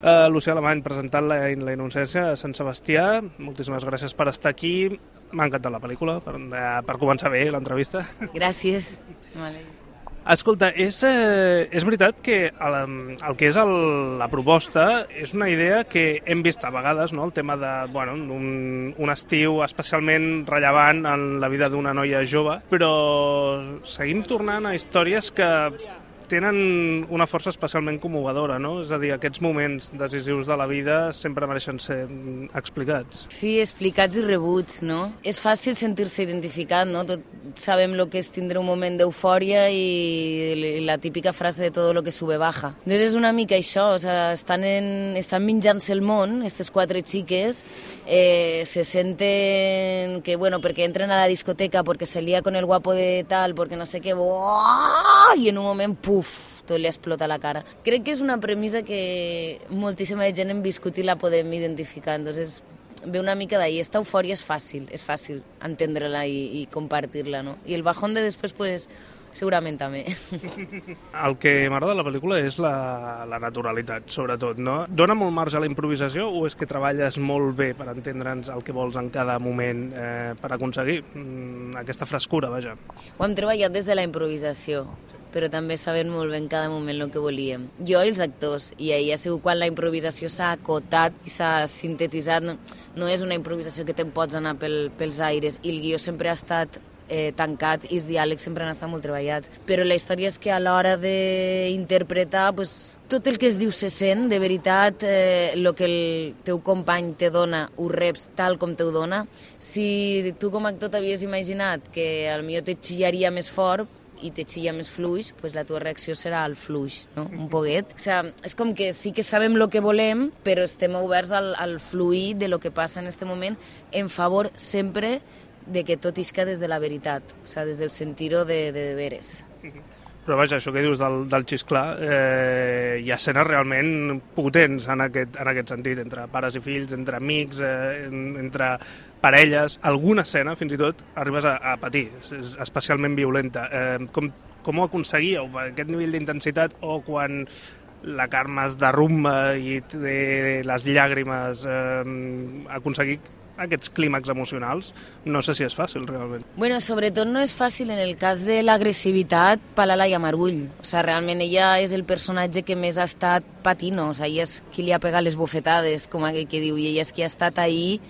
Lucía Alemany, presentant la Innocència a Sant Sebastià. Moltíssimes gràcies per estar aquí. M'ha encantat la pel·lícula, per començar bé l'entrevista. Gràcies. Vale. Escolta, és veritat que el que és la proposta és una idea que hem vist a vegades, no? El tema de un estiu especialment rellevant en la vida d'una noia jove, però seguim tornant a històries que tenen una força especialment commovedora, no? És a dir, aquests moments decisius de la vida sempre mereixen ser explicats. Sí, explicats i rebuts, no? És fàcil sentir-se identificat, no? Tots sabem el que és tindre un moment d'eufòria i la típica frase de todo lo que sube baja. Doncs és una mica això, o sea, estan menjant-se el món, aquestes 4 xiques, se senten que, perquè entren a la discoteca, perquè se lía con el guapo de tal, perquè no sé què, i en un moment, puf, tot li explota a la cara. Crec que és una premissa que moltíssima gent hem viscut i la podem identificar, entonces ve una mica d'ahí. Esta eufòria és fàcil entendre-la i compartir-la, no? I el bajón de després, pues, segurament també. El que m'agrada de la pel·lícula és la naturalitat, sobretot, no? Dóna molt marge a la improvisació o és que treballes molt bé per entendre'ns el que vols en cada moment per aconseguir aquesta frescura, vaja? Ho hem treballat des de la improvisació, però també sabem molt bé en cada moment el que volíem. Jo i els actors, i ahir ha sigut quan la improvisació s'ha acotat i s'ha sintetitzat. No és una improvisació que te'n pots anar pels aires, i el guió sempre ha estat tancat i els diàlegs sempre han estat molt treballats. Però la història és que a l'hora d'interpretar, tot el que es diu se sent, de veritat, el que el teu company te dona, ho reps tal com te ho dona. Si tu com a actor t'havies imaginat que potser te xillaria més fort i te xilla més fluix, la teva reacció serà el fluix, no? Un poquet. O sigui, és com que sí que sabem el que volem, però estem oberts al fluir de lo que passa en aquest moment, en favor sempre de que tot isca des de la veritat, o sigui, des del sentir-ho de veres. Però vaja, això que dius del xisclar, hi ha escenes realment potents en aquest sentit, entre pares i fills, entre amics, entre parelles. Alguna escena, fins i tot, arribes a patir, és especialment violenta. Com ho aconseguíeu, aquest nivell d'intensitat, o quan la Carme es derrumba i té les llàgrimes, aconseguir aquests clímax emocionals, no sé si és fàcil, realment. Sobretot no és fàcil en el cas de l'agressivitat per la Laia Margull. O sigui, realment ella és el personatge que més ha estat patint, o sigui, ella és qui li ha pegat les bofetades, com aquell que diu, i ella és qui ha estat ahí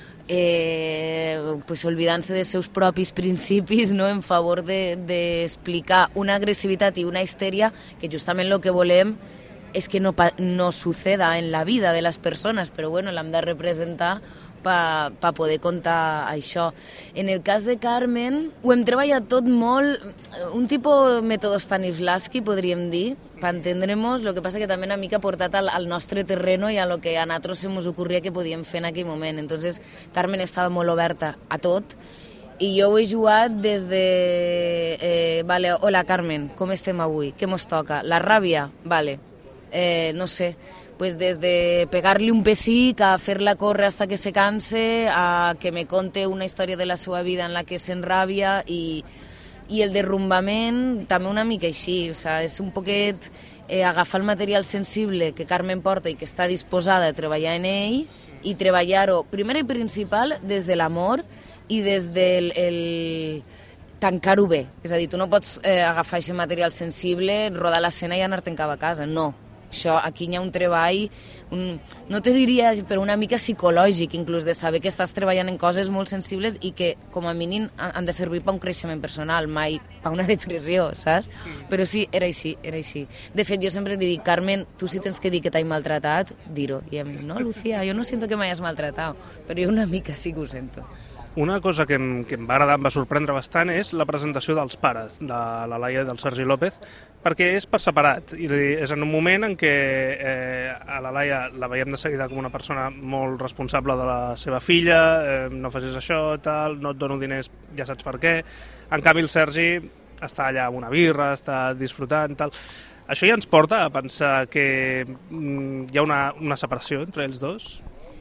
olvidant-se dels seus propis principis, no? En favor d'explicar una agressivitat i una histèria que justament el que volem és que no suceda en la vida de les persones, però l'hem de representar per poder contar això. En el cas de Carmen, ho hem treballat tot molt, un tipus mètode Stanislavski, podríem dir, per entendre-nos. El que passa que també una mica portat al nostre terreno i a lo que a nosaltres se nos ocorria que podíem fer en aquell moment. Entonces, Carmen estava molt oberta a tot, i jo ho he jugat des de... hola, Carmen, com estem avui? Què mos toca? La ràbia? No sé... des de pegar-li un pessic a fer-la córrer hasta que se canse, a que me conte una història de la seva vida en la que s'enràbia, i el derrumbament també una mica així. O sigui, és un poquet agafar el material sensible que Carmen porta i que està disposada a treballar en ell, i treballar-ho, primer i principal, des de l'amor i des del tancar-ho bé. És a dir, tu no pots agafar aquest material sensible, rodar l'escena i anar-te'n cap a casa, no. Això, aquí hi ha un treball, no te diria, però una mica psicològic, inclús, de saber que estàs treballant en coses molt sensibles i que, com a mínim, han de servir per un creixement personal, mai per una depressió, saps? Però sí, era així. De fet, jo sempre li dic, Carmen, tu si tens que dir que t'has maltratat, dir-ho. I a mi, no, Lucía, jo no siento que m'hayas maltratado, però jo una mica sí que ho sento. Una cosa que em va agradar, em va sorprendre bastant, és la presentació dels pares de la Laia i del Sergi López, perquè és per separat, i és en un moment en què a la Laia la veiem de seguida com una persona molt responsable de la seva filla, no facis això, tal, no et dono diners, ja saps per què. En canvi, el Sergi està allà amb una birra, està disfrutant, tal. Això ja ens porta a pensar que hi ha una separació entre ells dos?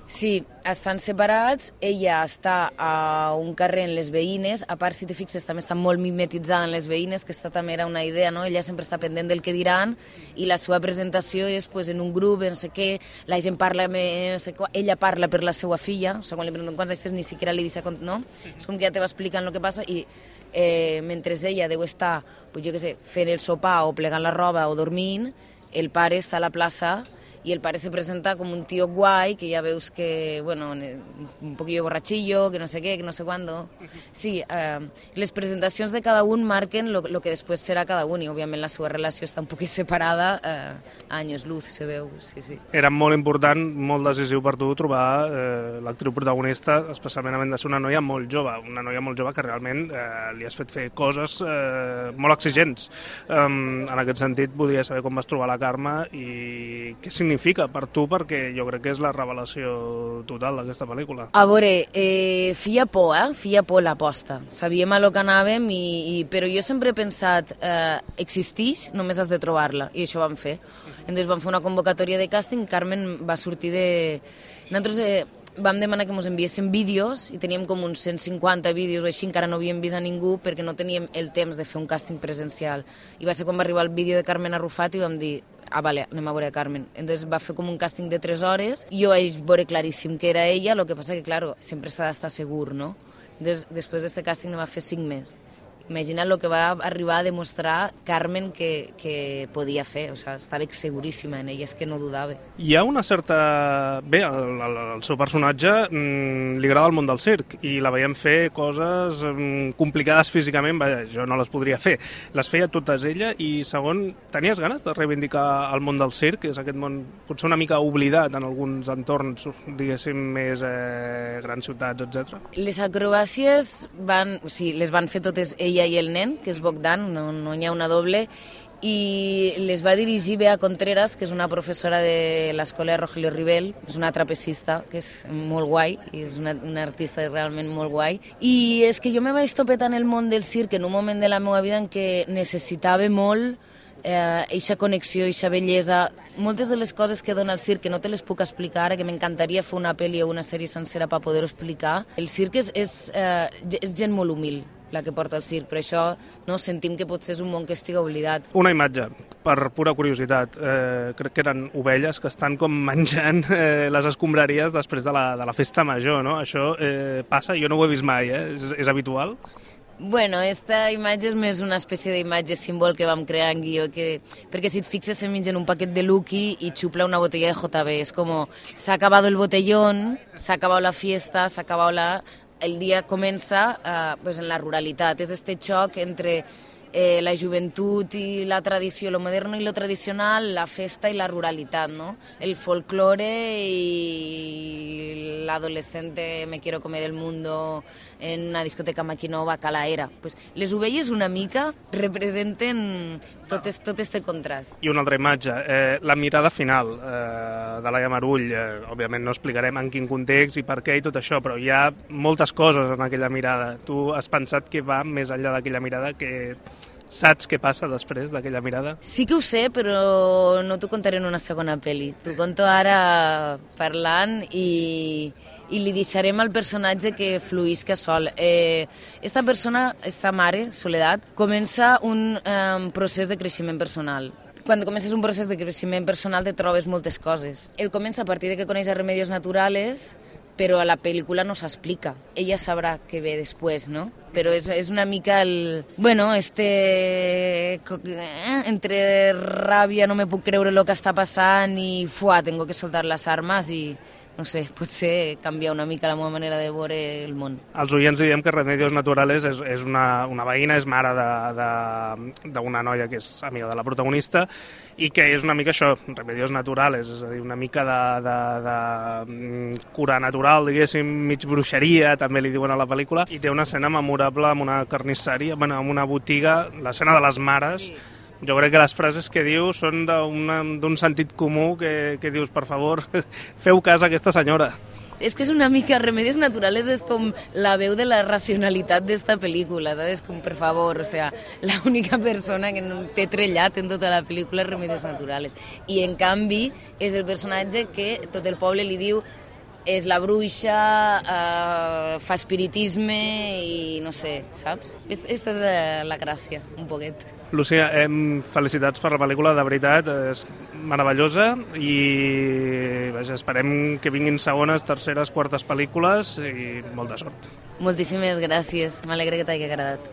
Sí, estan separats, ella està a un carrer en les veïnes, a part, si te fixes, també està molt mimetitzada en les veïnes, que aquesta també era una idea, no? Ella sempre està pendent del que diran, i la seva presentació és pues, en un grup, no sé què, la gent parla, no sé què, ella parla per la seva filla, o sigui, quan li pregunten quants anys tens, ni siquiera li dice, no? És com que ja te va explicant el que passa, i mentre ella deu estar, pues, jo què sé, fent el sopar o plegant la roba o dormint, el pare està a la plaça y el padre se presenta como un tío guay, que ya veus que, bueno, un poquillo borrachillo, que no sé qué, que no sé cuándo. Sí, les presentacions de cada un marquen lo que després serà cada un, i òbviament la seva relació està un poquet separada, a anys luz, se veu, sí, sí. Era molt important, molt decisiu per tu trobar l'actriu protagonista, especialment havent de ser una noia molt jove que realment li has fet fer coses molt exigents. En aquest sentit, volia saber com vas trobar la Carme i què significa per tu, perquè jo crec que és la revelació total d'aquesta pel·lícula. A veure, feia por l'aposta. Sabíem a lo que anàvem, però jo sempre he pensat, existeix, només has de trobar-la, i això vam fer. Entonces vam fer una convocatòria de càsting, Carmen va sortir de... Nosaltres vam demanar que ens enviessin vídeos i teníem com uns 150 vídeos o així, encara no havíem vist a ningú perquè no teníem el temps de fer un càsting presencial. I va ser quan va arribar el vídeo de Carmen Arrufat i vam dir, vale, anem a veure Carmen. Entonces va fer com un càsting de 3 hores i jo vaig veure claríssim que era ella, lo que passa que, claro, sempre s'ha d'estar segur, no? Entonces, després d'aquest càsting ne va fer 5 més. Imagina't el que va arribar a demostrar Carmen que podia fer, o sigui, estava seguríssima en ella, és que no dudava. Hi ha una certa... Bé, el seu personatge li agrada el món del circ i la veiem fer coses complicades físicament, vaja, jo no les podria fer. Les feia totes ella i, segon, tenies ganes de reivindicar el món del circ? És aquest món potser una mica oblidat en alguns entorns, diguéssim, més grans ciutats, etc. Les acrobàcies les van fer totes ella i el nen, que és Bogdan, no hi ha una doble, i les va dirigir Bea Contreras, que és una professora de l'escola de Rogelio Rivel, és una trapecista, que és molt guai, i és una artista realment molt guai. I és que jo me vaig topetar en el món del circ en un moment de la meva vida en què necessitava molt eixa connexió, eixa bellesa, moltes de les coses que dona el circ que no te les puc explicar ara, que m'encantaria fer una pel·li o una sèrie sencera per poder-ho explicar. El circ és gent molt humil, la que porta el circ, però això no sentim que potser és un món que estigui oblidat. Una imatge, per pura curiositat, crec que eren ovelles que estan com menjant les escombraries després de la festa major, no? Això passa, jo no ho he vist mai, és habitual? Bueno, esta imatge és més una espècie d'imatge símbol que vam crear en guió, perquè si et fixes se mengen un paquet de Lucky i xupla una botella de JB, és com, s'ha acabat el botellón, s'ha acabat la fiesta, s'ha acabat el dia comença pues en la ruralitat, és este xoc entre la joventut i la tradició, lo moderno i lo tradicional, la festa i la ruralitat, no? El folclore i l'adolescente me quiero comer el mundo en una discoteca maquinova, calaera. Pues les ovelles una mica representen tot este contrast. I una altra imatge, la mirada final de Laia Marull, òbviament no explicarem en quin context i per què i tot això, però hi ha moltes coses en aquella mirada. Tu has pensat que va més enllà d'aquella mirada, que saps què passa després d'aquella mirada? Sí que ho sé, però no t'ho contaré en una segona pel·li. T'ho conto ara parlant i li deixarem al personatge que fluïsca sol. Esta persona, esta mare, Soledat, comença un procés de creixement personal. Quan comences un procés de creixement personal te trobes moltes coses. Ell comença a partir de que coneix Remedios Naturales, però a la pel·lícula no s'explica. Ella sabrà què ve després, no? Però és una mica Bueno, entre ràbia, no me puc creure el que està passant i tengo que soltar les armes i no sé, potser canviar una mica la meva manera de veure el món. Els oients diem que Remedios Naturales és una veïna, és mare d'una noia que és amiga de la protagonista i que és una mica això, Remedios Naturales, és a dir, una mica de cura natural, diguéssim, mig bruixeria, també li diuen a la pel·lícula, i té una escena memorable amb una carnisseria, amb una botiga, l'escena de les mares. Sí. Jo crec que les frases que diu són d'un sentit comú que dius, per favor, feu cas a aquesta senyora. És que és una mica, Remedios Naturales és com la veu de la racionalitat d'esta pel·lícula, saps? Com, per favor, o sea, la única persona que no té trellat en tota la pel·lícula és Remedios Naturales. I, en canvi, és el personatge que tot el poble li diu és la bruixa, fa espiritisme i no sé, saps? Aquesta és la gràcia, un poquet. Lucía, felicitats per la pel·lícula, de veritat, és meravellosa i vaja, esperem que vinguin segones, terceres, quartes pel·lícules i molta sort. Moltíssimes gràcies, m'alegra que t'hagi agradat.